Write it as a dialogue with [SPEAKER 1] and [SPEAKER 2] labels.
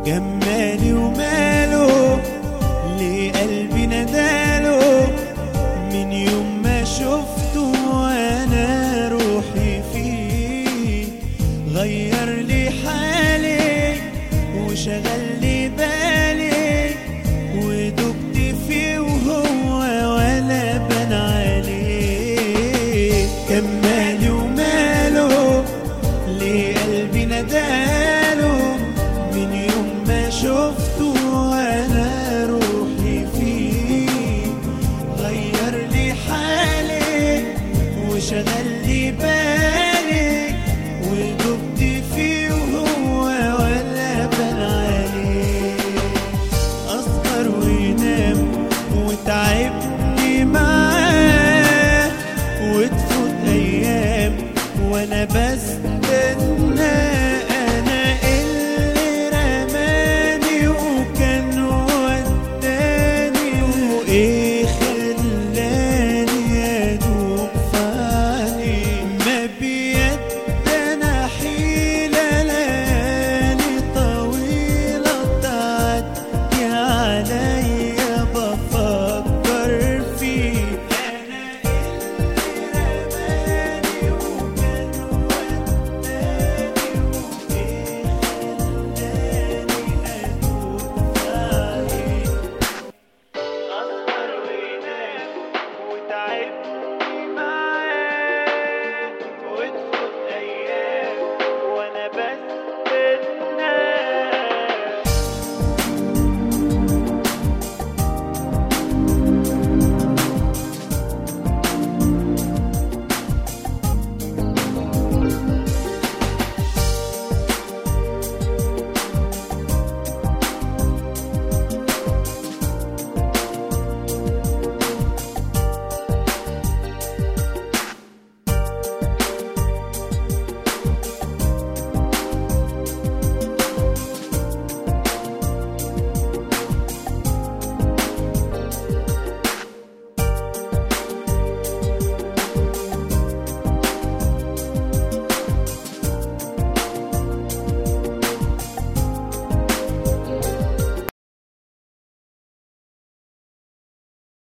[SPEAKER 1] جمالي وماله لقلبي نداله، من يوم ما شفته وانا روحي فيه غير لي حالي وشغل لي بالي، ودقت فيه وهو ولا بان عليه. جمالي وماله لقلبي نداله، من يوم ما شفته وانا روحي فيه غير لي حالي وشغل